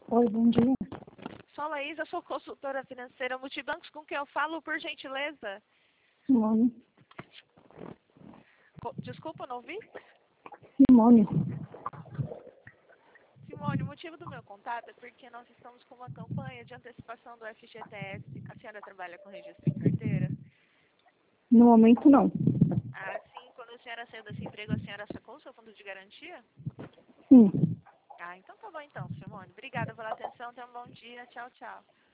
Oi, bom dia. Sou Laís, eu sou consultora financeira Multibancos, com quem eu falo, por gentileza? Simone. Desculpa, não ouvi? Simone. Simone, o motivo do meu contato é porque nós estamos com uma campanha de antecipação do FGTS. A senhora trabalha com registro em carteira? No momento, não. Ah, sim. Quando a senhora saiu desse emprego, a senhora sacou o seu fundo de garantia? Sim. Ah, então tá bom então, Simone. Obrigada pela atenção, tenha um bom dia. Tchau, tchau.